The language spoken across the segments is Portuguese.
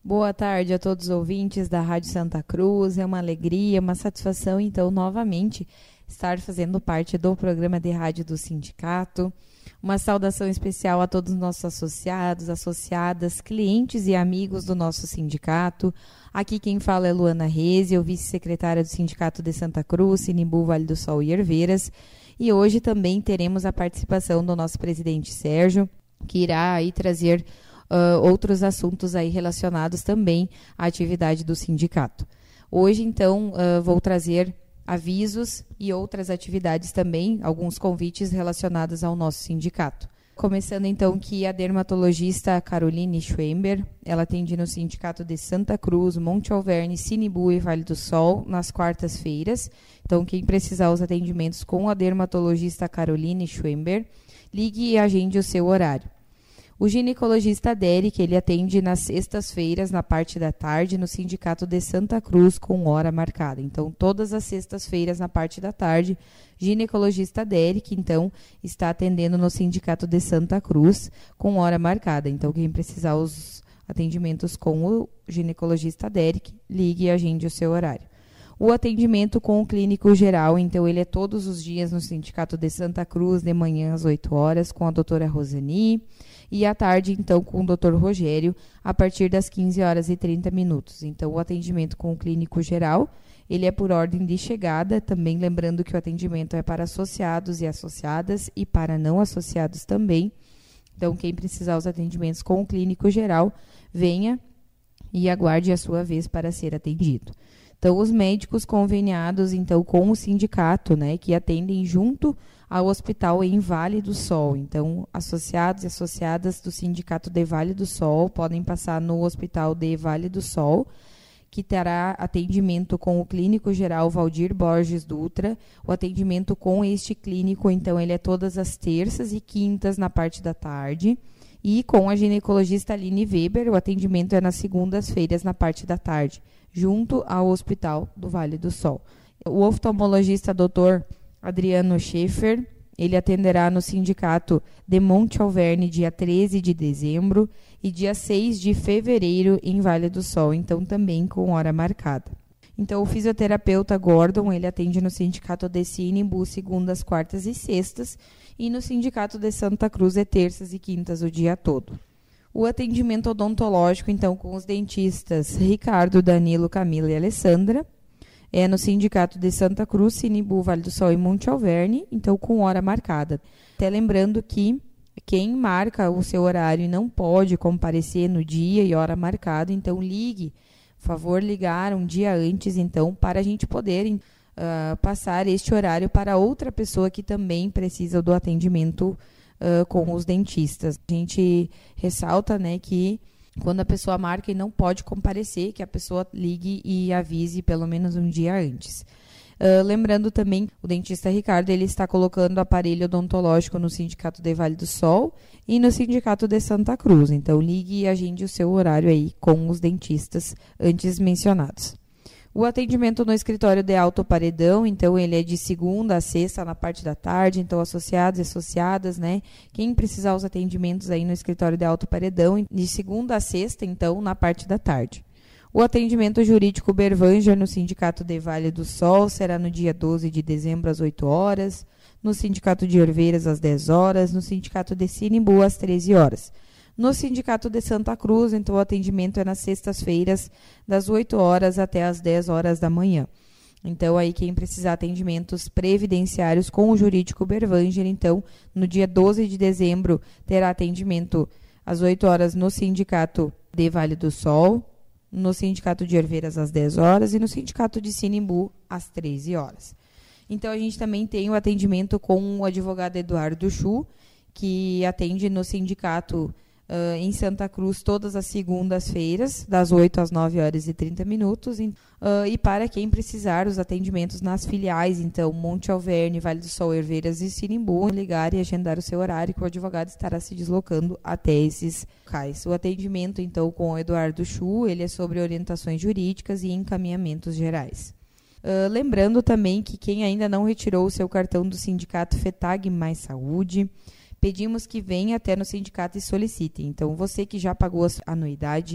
Boa tarde a todos os ouvintes da Rádio Santa Cruz. É uma alegria, uma satisfação, então, novamente, estar fazendo parte do programa de rádio do sindicato. Uma saudação especial a todos os nossos associados, associadas, clientes e amigos do nosso sindicato. Aqui quem fala é Luana Reze, eu vice-secretária do Sindicato de Santa Cruz, Sinimbu, Vale do Sol e Herveiras. E hoje também teremos a participação do nosso presidente Sérgio, que irá aí trazer outros assuntos aí relacionados também à atividade do sindicato. Hoje, então, vou trazer avisos e outras atividades também, alguns convites relacionados ao nosso sindicato. Começando, então, que a dermatologista Caroline Schwember, ela atende no Sindicato de Santa Cruz, Monte Alverne, Sinimbu e Vale do Sol, nas quartas-feiras. Então, quem precisar os atendimentos com a dermatologista Caroline Schwember, ligue e agende o seu horário. O ginecologista Derek, ele atende nas sextas-feiras, na parte da tarde, no Sindicato de Santa Cruz, com hora marcada. Então, todas as sextas-feiras, na parte da tarde, ginecologista Derek, então, está atendendo no Sindicato de Santa Cruz, com hora marcada. Então, quem precisar os atendimentos com o ginecologista Derek, ligue e agende o seu horário. O atendimento com o clínico geral, então, ele é todos os dias no Sindicato de Santa Cruz, de manhã às 8 horas, com a doutora Rosani, e à tarde, então, com o doutor Rogério, a partir das 15 horas e 30 minutos. Então, o atendimento com o clínico geral, ele é por ordem de chegada, também lembrando que o atendimento é para associados e associadas e para não associados também. Então, quem precisar os atendimentos com o clínico geral, venha e aguarde a sua vez para ser atendido. Então, os médicos conveniados, então, com o sindicato, né, que atendem junto ao hospital em Vale do Sol. Então, associados e associadas do Sindicato de Vale do Sol podem passar no Hospital de Vale do Sol, que terá atendimento com o clínico geral Valdir Borges Dutra. O atendimento com este clínico, então, ele é todas as terças e quintas na parte da tarde. E com a ginecologista Aline Weber, o atendimento é nas segundas-feiras na parte da tarde, junto ao Hospital do Vale do Sol. O oftalmologista Dr. Adriano Schaefer, ele atenderá no Sindicato de Monte Alverne dia 13 de dezembro e dia 6 de fevereiro em Vale do Sol, então também com hora marcada. Então, o fisioterapeuta Gordon, ele atende no Sindicato de Sinimbu segundas, quartas e sextas, e no Sindicato de Santa Cruz é terças e quintas o dia todo. O atendimento odontológico, então, com os dentistas Ricardo, Danilo, Camila e Alessandra, é no Sindicato de Santa Cruz, Sinimbu, Vale do Sol e Monte Alverne, então com hora marcada. Até lembrando que quem marca o seu horário e não pode comparecer no dia e hora marcada, então ligue, por favor, ligar um dia antes, então, para a gente poder passar este horário para outra pessoa que também precisa do atendimento com os dentistas. A gente ressalta, né, que quando a pessoa marca e não pode comparecer, que a pessoa ligue e avise pelo menos um dia antes. Lembrando também, o dentista Ricardo, ele está colocando aparelho odontológico no Sindicato de Vale do Sol e no Sindicato de Santa Cruz. Então, ligue e agende o seu horário aí com os dentistas antes mencionados. O atendimento no escritório de Alto Paredão, então, ele é de segunda a sexta na parte da tarde, então, associados e associadas, né? Quem precisar os atendimentos aí no escritório de Alto Paredão, de segunda a sexta, então, na parte da tarde. O atendimento jurídico Bervanger no Sindicato de Vale do Sol será no dia 12 de dezembro às 8 horas, no Sindicato de Herveiras às 10 horas, no Sindicato de Sinimbu às 13 horas. No Sindicato de Santa Cruz, então, o atendimento é nas sextas-feiras, das 8 horas até as 10 horas da manhã. Então, aí quem precisar atendimentos previdenciários com o jurídico Bervanger, então, no dia 12 de dezembro, terá atendimento às 8 horas no Sindicato de Vale do Sol, no Sindicato de Herveiras às 10 horas e no Sindicato de Sinimbu às 13 horas. Então, a gente também tem o atendimento com o advogado Eduardo Chu, que atende no Sindicato em Santa Cruz todas as segundas-feiras, das 8 às 9 horas e 30 minutos. E para quem precisar, os atendimentos nas filiais, então, Monte Alverne, Vale do Sol, Herveiras e Sinimbu, ligar e agendar o seu horário, que o advogado estará se deslocando até esses locais. O atendimento, então, com o Eduardo Chu, ele é sobre orientações jurídicas e encaminhamentos gerais. Lembrando também que quem ainda não retirou o seu cartão do Sindicato FETAG Mais Saúde, pedimos que venha até no sindicato e solicite. Então, você que já pagou a anuidade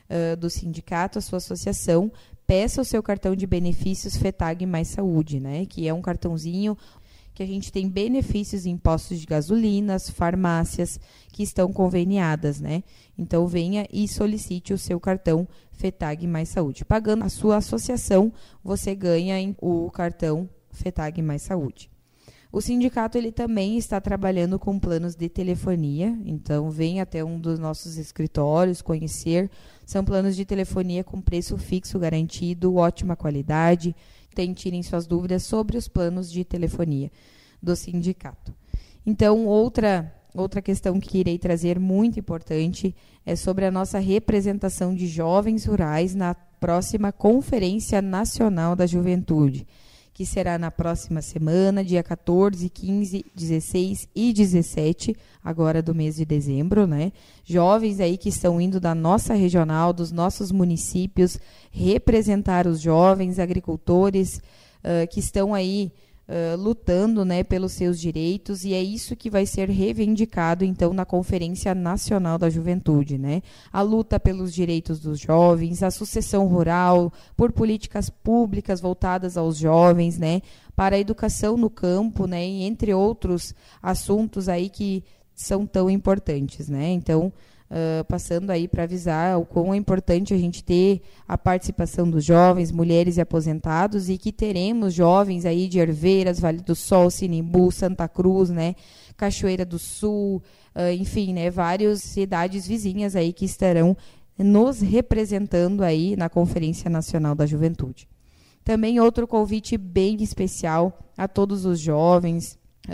do sindicato, a sua associação, peça o seu cartão de benefícios FETAG Mais Saúde, né? Que é um cartãozinho que a gente tem benefícios em postos de gasolinas, farmácias que estão conveniadas, né? Então, venha e solicite o seu cartão FETAG Mais Saúde. Pagando a sua associação, você ganha o cartão FETAG Mais Saúde. O sindicato ele também está trabalhando com planos de telefonia, então venha até um dos nossos escritórios conhecer. São planos de telefonia com preço fixo garantido, ótima qualidade. Tirem suas dúvidas sobre os planos de telefonia do sindicato. Então, outra questão que irei trazer muito importante é sobre a nossa representação de jovens rurais na próxima Conferência Nacional da Juventude, que será na próxima semana, dia 14, 15, 16 e 17, agora do mês de dezembro, né? Jovens aí que estão indo da nossa regional, dos nossos municípios, representar os jovens agricultores que estão aí lutando, né, pelos seus direitos, e é isso que vai ser reivindicado, então, na Conferência Nacional da Juventude, né? A luta pelos direitos dos jovens, a sucessão rural, por políticas públicas voltadas aos jovens, né, para a educação no campo, né, e entre outros assuntos aí que são tão importantes, né? Então, passando aí para avisar o quão é importante a gente ter a participação dos jovens, mulheres e aposentados, e que teremos jovens aí de Herveiras, Vale do Sol, Sinimbu, Santa Cruz, né, Cachoeira do Sul, enfim, né, várias cidades vizinhas aí que estarão nos representando aí na Conferência Nacional da Juventude. Também outro convite bem especial a todos os jovens,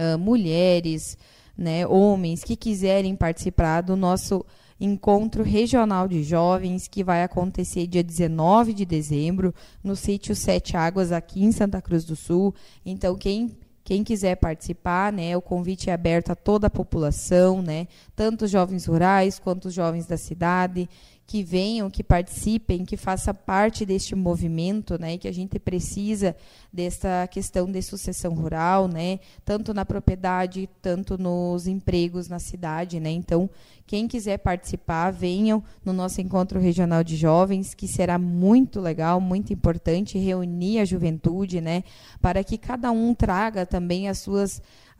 mulheres, né, homens que quiserem participar do nosso Encontro Regional de Jovens, que vai acontecer dia 19 de dezembro, no sítio Sete Águas, aqui em Santa Cruz do Sul. Então, quem quiser participar, né, o convite é aberto a toda a população, né, tanto os jovens rurais quanto os jovens da cidade, que venham, que participem, que façam parte deste movimento, né, que a gente precisa dessa questão de sucessão rural, né, tanto na propriedade, tanto nos empregos na cidade, né. Então, quem quiser participar, venham no nosso Encontro Regional de Jovens, que será muito legal, muito importante reunir a juventude, né, para que cada um traga também as suas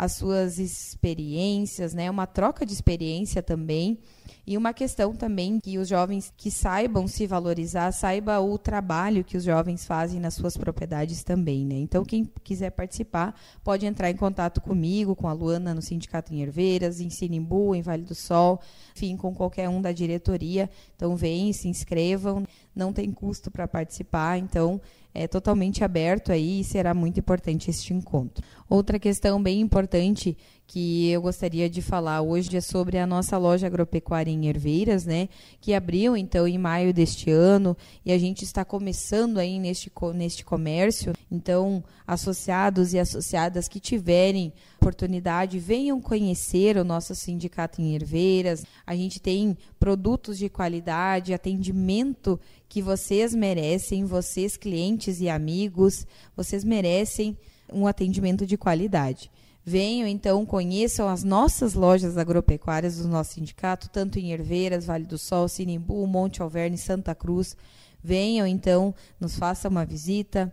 experiências, né, uma troca de experiência também. E uma questão também que os jovens que saibam se valorizar, saiba o trabalho que os jovens fazem nas suas propriedades também, né? Então, quem quiser participar, pode entrar em contato comigo, com a Luana no Sindicato em Herveiras, em Sinimbu, em Vale do Sol, enfim, com qualquer um da diretoria. Então, venham, se inscrevam, não tem custo para participar, então é totalmente aberto aí e será muito importante este encontro. Outra questão bem importante que eu gostaria de falar hoje é sobre a nossa loja agropecuária em Herveiras, né, que abriu então em maio deste ano, e a gente está começando aí neste comércio. Então, associados e associadas que tiverem oportunidade, venham conhecer o nosso sindicato em Herveiras. A gente tem produtos de qualidade, atendimento que vocês merecem, vocês clientes e amigos, vocês merecem um atendimento de qualidade. Venham, então, conheçam as nossas lojas agropecuárias do nosso sindicato, tanto em Herveiras, Vale do Sol, Sinimbu, Monte Alverne, Santa Cruz. Venham, então, nos façam uma visita,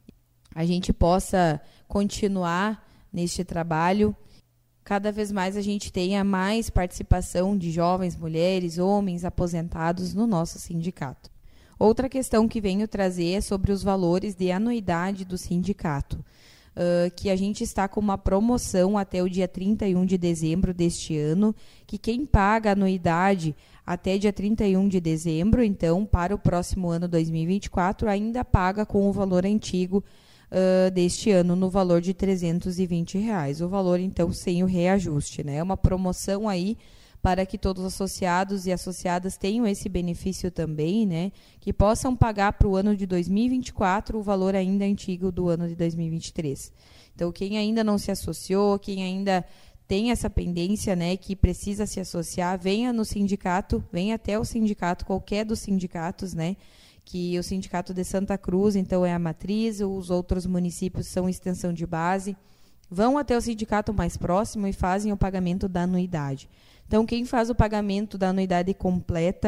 a gente possa continuar neste trabalho. Cada vez mais a gente tenha mais participação de jovens, mulheres, homens aposentados no nosso sindicato. Outra questão que venho trazer é sobre os valores de anuidade do sindicato. Que a gente está com uma promoção até o dia 31 de dezembro deste ano, que quem paga a anuidade até dia 31 de dezembro, então, para o próximo ano 2024, ainda paga com o valor antigo deste ano, no valor de R$ 320. O valor, então, sem o reajuste, né? É uma promoção aí para que todos os associados e associadas tenham esse benefício também, né? Que possam pagar para o ano de 2024 o valor ainda antigo do ano de 2023. Então, quem ainda não se associou, quem ainda tem essa pendência, né, que precisa se associar, venha no sindicato, venha até o sindicato, qualquer dos sindicatos, né? Que o Sindicato de Santa Cruz, então, é a matriz, os outros municípios são extensão de base. Vão até o sindicato mais próximo e fazem o pagamento da anuidade. Então, quem faz o pagamento da anuidade completa,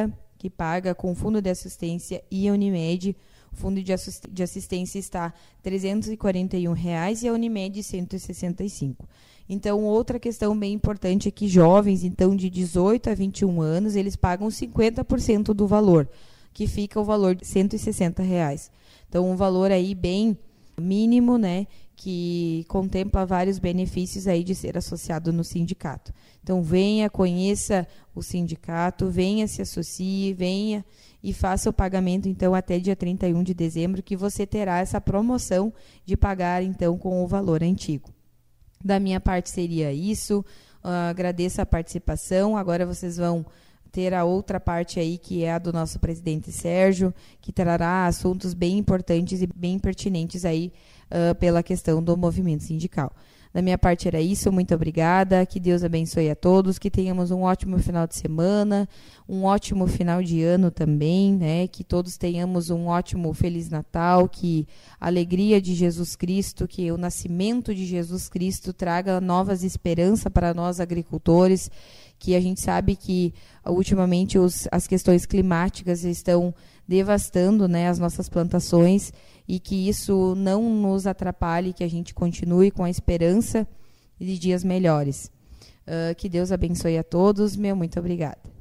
que paga com o Fundo de Assistência e a Unimed. O Fundo de Assistência está R$ 341,00 e a Unimed R$ 165. Então, outra questão bem importante é que jovens, então, de 18 a 21 anos, eles pagam 50% do valor, que fica o valor de R$ 160,00. Então, um valor aí bem mínimo, né, que contempla vários benefícios aí de ser associado no sindicato. Então, venha, conheça o sindicato, venha, se associe, venha e faça o pagamento, então, até dia 31 de dezembro, que você terá essa promoção de pagar, então, com o valor antigo. Da minha parte seria isso, agradeço a participação, agora vocês vão ter a outra parte aí, que é a do nosso presidente Sérgio, que trará assuntos bem importantes e bem pertinentes aí pela questão do movimento sindical. Da minha parte era isso, muito obrigada, que Deus abençoe a todos, que tenhamos um ótimo final de semana, um ótimo final de ano também, né? Que todos tenhamos um ótimo Feliz Natal, que a alegria de Jesus Cristo, que o nascimento de Jesus Cristo traga novas esperanças para nós agricultores, que a gente sabe que ultimamente as questões climáticas estão devastando, né, as nossas plantações, e que isso não nos atrapalhe, que a gente continue com a esperança de dias melhores. Que Deus abençoe a todos. Muito obrigada.